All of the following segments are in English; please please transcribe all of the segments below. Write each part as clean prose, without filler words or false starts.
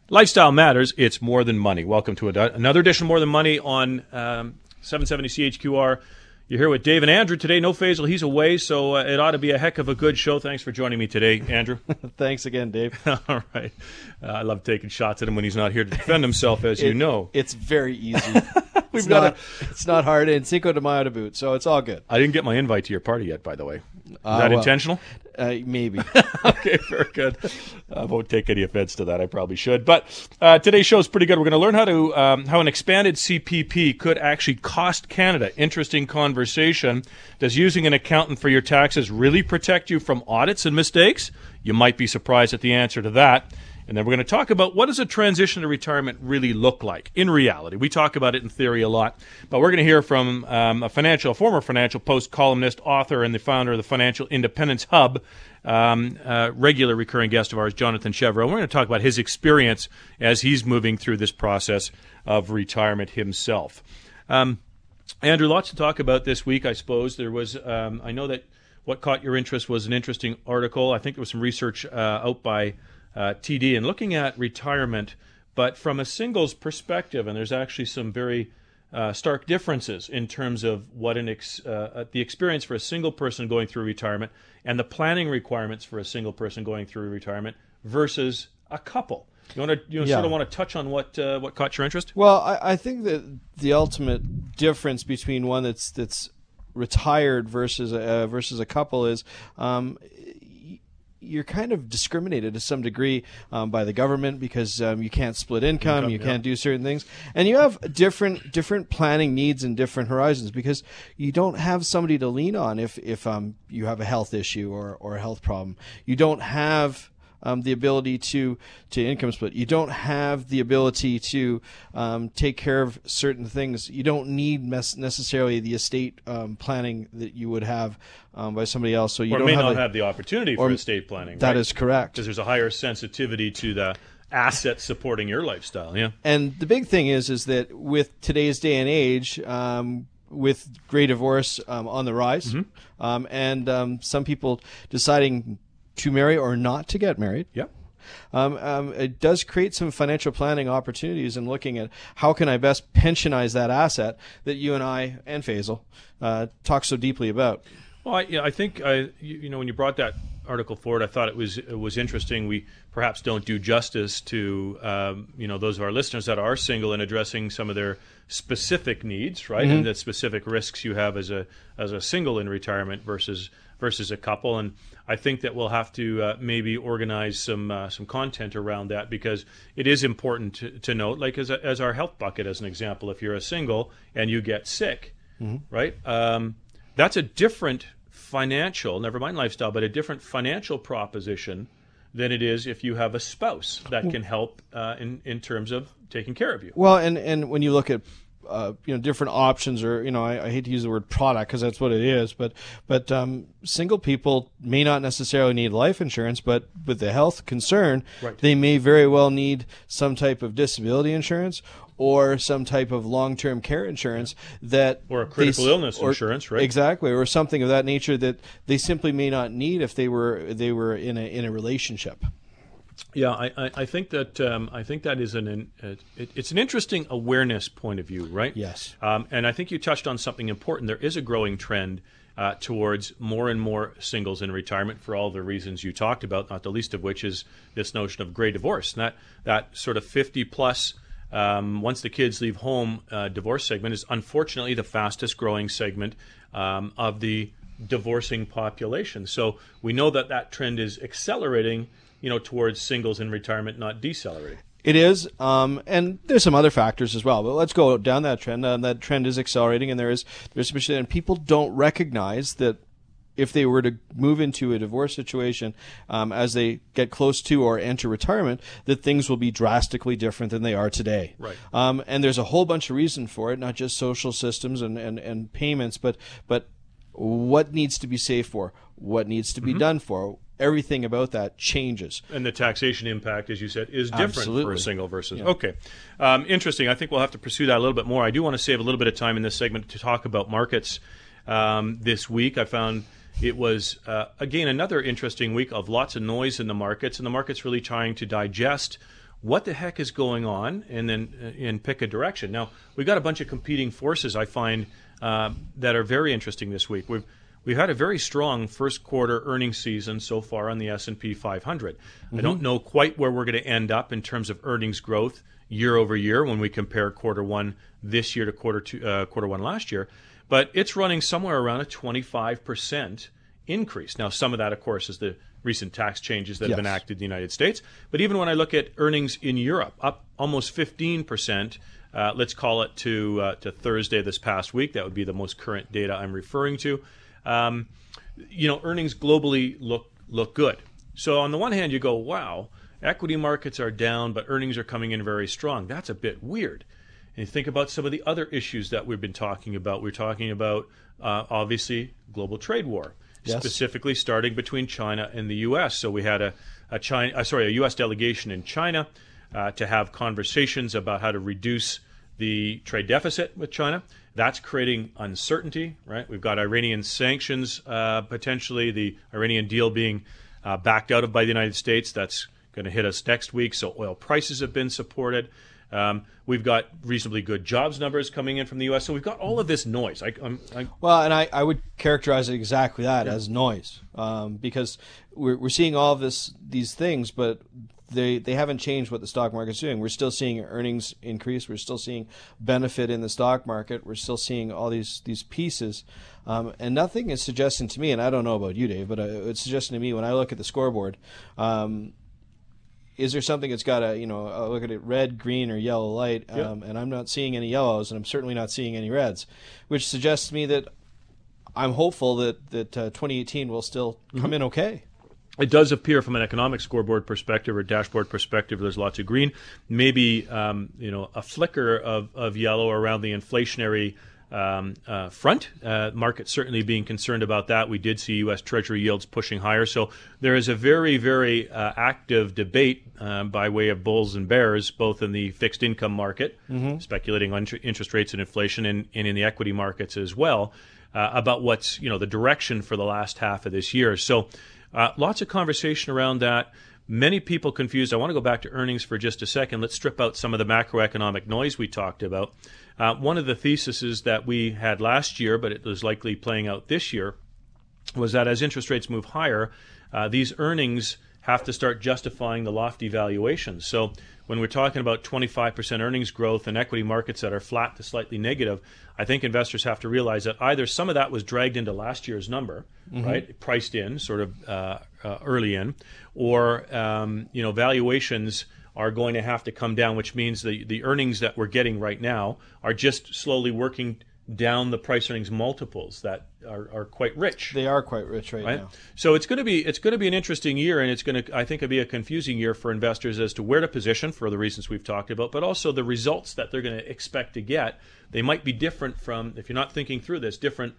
Lifestyle matters. It's more than money. Welcome to another edition of More Than Money on 770 CHQR. You're here with Dave and Andrew today. No Faisal, he's away, so it ought to be a heck of a good show. Thanks for joining me today, Andrew. Thanks again, Dave. All right. I love taking shots at him when he's not here to defend himself, as you know. It's very easy. It's not hard, and Cinco de Mayo to boot, so it's all good. I didn't get my invite to your party yet, by the way. Is that intentional? Maybe. Okay, very good. I won't take any offense to that. I probably should. But today's show is pretty good. We're going to learn how an expanded CPP could actually cost Canada. Interesting conversation. Does using an accountant for your taxes really protect you from audits and mistakes? You might be surprised at the answer to that. And then we're going to talk about what does a transition to retirement really look like in reality. We talk about it in theory a lot, but we're going to hear from a former Financial Post columnist, author, and the founder of the Financial Independence Hub, regular recurring guest of ours, Jonathan Chevreau. We're going to talk about his experience as he's moving through this process of retirement himself. Andrew, lots to talk about this week, I suppose. There was, I know that what caught your interest was an interesting article. I think there was some research out by TD and looking at retirement, but from a singles perspective, and there's actually some very stark differences in terms of what the experience for a single person going through retirement and the planning requirements for a single person going through retirement versus a couple. You sort of want to touch on what caught your interest? Well, I think that the ultimate difference between one that's retired versus a couple is you're kind of discriminated to some degree by the government because you can't split income, you can't do certain things, and you have different planning needs and different horizons because you don't have somebody to lean on if you have a health issue or a health problem. You don't have the ability to income split. You don't have the ability to take care of certain things. You don't need necessarily the estate planning that you would have by somebody else. So you don't have the opportunity for estate planning. That is correct. Because there's a higher sensitivity to the assets supporting your lifestyle. Yeah. And the big thing is that with today's day and age, with gray divorce on the rise, and some people deciding to marry or not to get married. Yep. It does create some financial planning opportunities in looking at how can I best pensionize that asset that you and I and Faisal talk so deeply about. Well, I think when you brought that article forward, I thought it was interesting. We perhaps don't do justice to those of our listeners that are single in addressing some of their specific needs, right, and the specific risks you have as a single in retirement versus a couple. And I think that we'll have to maybe organize some content around that because it is important to note, like as our health bucket as an example, if you're a single and you get sick, right, that's a different financial, never mind lifestyle, but a different financial proposition than it is if you have a spouse that can help in terms of taking care of you. Well, and when you look at different options, or I hate to use the word product because that's what it is, but single people may not necessarily need life insurance, but with the health concern, right, they may very well need some type of disability insurance or some type of long-term care insurance or a critical illness insurance, right? Exactly, or something of that nature that they simply may not need if they were in a relationship. Yeah, I think that is it's an interesting awareness point of view, right? Yes. And I think you touched on something important. There is a growing trend towards more and more singles in retirement for all the reasons you talked about, not the least of which is this notion of gray divorce. And that sort of 50-plus, once the kids leave home, divorce segment is unfortunately the fastest growing segment of the divorcing population. So we know that trend is accelerating towards singles in retirement, not decelerating. It is, and there's some other factors as well. But let's go down that trend. That trend is accelerating, and there's and people don't recognize that if they were to move into a divorce situation as they get close to or enter retirement, that things will be drastically different than they are today. Right. And there's a whole bunch of reasons for it, not just social systems and payments, but what needs to be saved for, what needs to be done for. Everything about that changes. And the taxation impact, as you said, is different Absolutely. For a single versus... Yeah. Okay. Interesting. I think we'll have to pursue that a little bit more. I do want to save a little bit of time in this segment to talk about markets this week. I found it was, again, another interesting week of lots of noise in the markets, and the market's really trying to digest what the heck is going on, and then pick a direction. Now, we've got a bunch of competing forces, I find, that are very interesting this week. We've had a very strong first quarter earnings season so far on the S&P 500. I don't know quite where we're going to end up in terms of earnings growth year over year when we compare quarter one this year to quarter one last year, but it's running somewhere around a 25% increase. Now, some of that, of course, is the recent tax changes that have been enacted in the United States. But even when I look at earnings in Europe, up almost 15%, let's call it to Thursday this past week. That would be the most current data I'm referring to. Earnings globally look good. So on the one hand, you go, wow, equity markets are down, but earnings are coming in very strong. That's a bit weird. And you think about some of the other issues that we've been talking about. We're talking about, obviously, global trade war. Specifically starting between China and the U.S. So we had a U.S. delegation in China to have conversations about how to reduce the trade deficit with China. That's creating uncertainty, right? We've got Iranian sanctions, potentially the Iranian deal being backed out of by the United States. That's going to hit us next week. So oil prices have been supported. We've got reasonably good jobs numbers coming in from the U.S., so we've got all of this noise. I would characterize it exactly that as noise, because we're seeing all of these things, but they haven't changed what the stock market's doing. We're still seeing earnings increase. We're still seeing benefit in the stock market. We're still seeing all these pieces, and nothing is suggesting to me, and I don't know about you, Dave, but it's suggesting to me when I look at the scoreboard. Is there something that's got look at it red, green, or yellow light, and I'm not seeing any yellows, and I'm certainly not seeing any reds, which suggests to me that I'm hopeful that 2018 will still come in okay. It does appear from an economic scoreboard perspective or dashboard perspective, there's lots of green, maybe a flicker of yellow around the inflationary front. Market certainly being concerned about that. We did see U.S. Treasury yields pushing higher. So there is a very, very active debate by way of bulls and bears, both in the fixed income market, speculating on interest rates and inflation, and in the equity markets as well, about what's the direction for the last half of this year. So lots of conversation around that. Many people confused. I want to go back to earnings for just a second. Let's strip out some of the macroeconomic noise we talked about. One of the theses that we had last year, but it was likely playing out this year, was that as interest rates move higher, these earnings have to start justifying the lofty valuations. So when we're talking about 25% earnings growth in equity markets that are flat to slightly negative, I think investors have to realize that either some of that was dragged into last year's number, right, priced in, sort of early in, or valuations are going to have to come down, which means the earnings that we're getting right now are just slowly working down the price earnings multiples that are quite rich. They are quite rich right now. So it's going to be an interesting year, and it's going to, I think, it'll be a confusing year for investors as to where to position for the reasons we've talked about, but also the results that they're going to expect to get. They might be different from, if you're not thinking through this,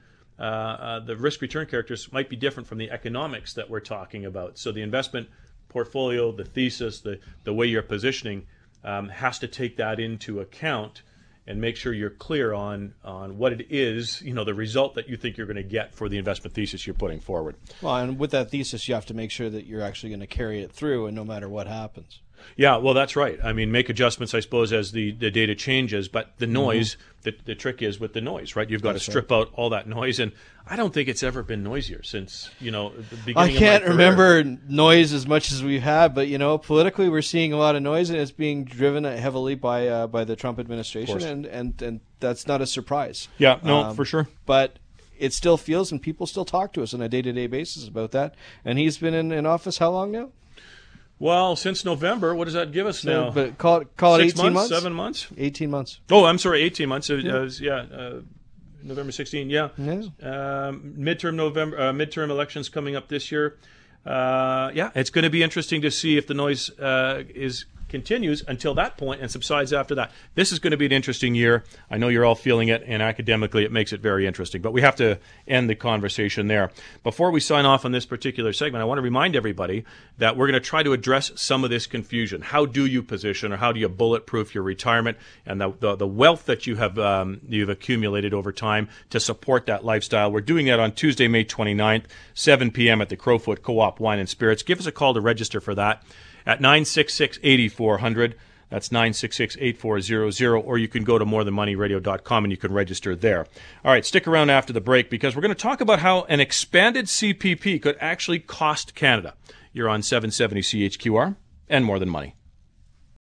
the risk return characteristics might be different from the economics that we're talking about. So the investment portfolio, the thesis, the way you're positioning has to take that into account and make sure you're clear on what it is, the result that you think you're going to get for the investment thesis you're putting forward. Well, and with that thesis, you have to make sure that you're actually going to carry it through, and no matter what happens. Yeah, well, that's right. I mean, make adjustments, I suppose, as the data changes, but the noise, the trick is with the noise, right? You've got to strip out all that noise, and I don't think it's ever been noisier since, the beginning of my career. I can't remember noise as much as we've had, but, politically we're seeing a lot of noise, and it's being driven heavily by the Trump administration, and that's not a surprise. Yeah, no, for sure. But it still feels, and people still talk to us on a day-to-day basis about that, and he's been in office how long now? Well, since November, what does that give us now? But call it 18 months? 7 months? 18 months. Oh, I'm sorry, 18 months. November 16, midterm elections coming up this year. It's going to be interesting to see if the noise continues until that point and subsides after that. This is going to be an interesting year. I know you're all feeling it, and academically it makes it very interesting. But we have to end the conversation there. Before we sign off on this particular segment, I want to remind everybody that we're going to try to address some of this confusion. How do you position, or how do you bulletproof your retirement and the wealth that you have you've accumulated over time to support that lifestyle? We're doing that on Tuesday, May 29th, 7 p.m. at the Crowfoot Co-op Wine and Spirits. Give us a call to register for that. at 966-8400. That's 966-8400, or you can go to morethanmoneyradio.com and you can register there. All right, stick around after the break because we're going to talk about how an expanded CPP could actually cost Canada. You're on 770 CHQR and More Than Money.